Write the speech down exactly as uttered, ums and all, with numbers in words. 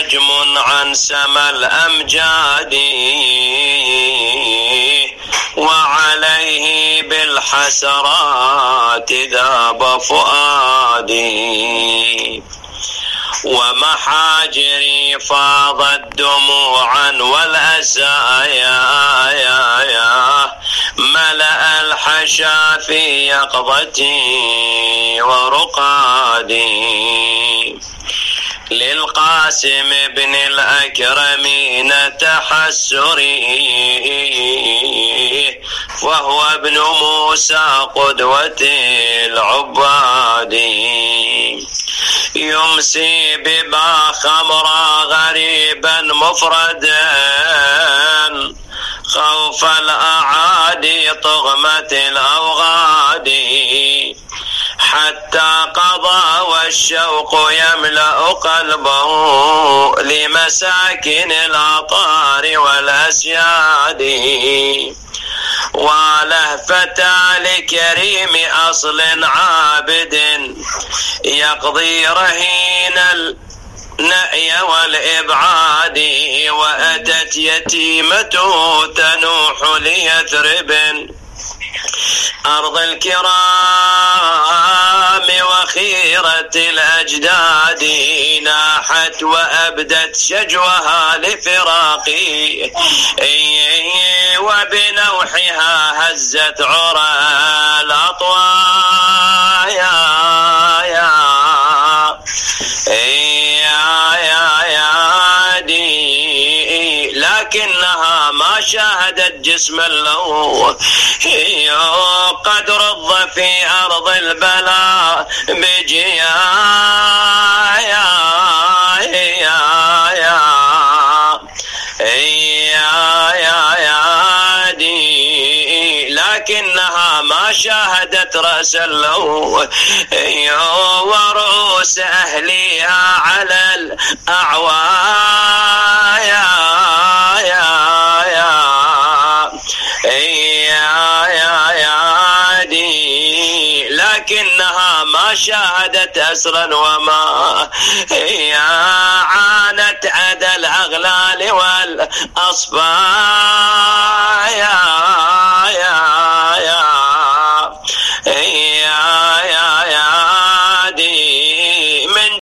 نجم عن سما الأمجاد وعليه بالحسرات ذاب فؤادي ومحاجري فاضت دموعا والأسايا ملأ الحشا في يقظتي ورقادي للقاسم بن الأكرمين تحسري وهو ابن موسى قدوة العباد يمسي ببا خمرا غريبا مفردا خوف الأعادي طغمة الأوغاد حتى قضى والشوق يملأ قلبه لمساكن الأطار والأسياد ولهفة لكريم أصل عابد يقضي رهين النأي والإبعاد وأتت يتيمته تنوح ليثرب أرض الكرام وخيرة الأجداد ناحت وأبدت شجوها لفراقي وبنوحها هزت عرى الأطوايا لكنها ما شاهدت جسما له قد رض في أرض البلاء بجيايا لكنها ما شاهدت رأسا له ورؤوس أهليها على الأعوايا لكنها ما شاهدت أسرا وما هي عانت عدا الأغلال والأصفاد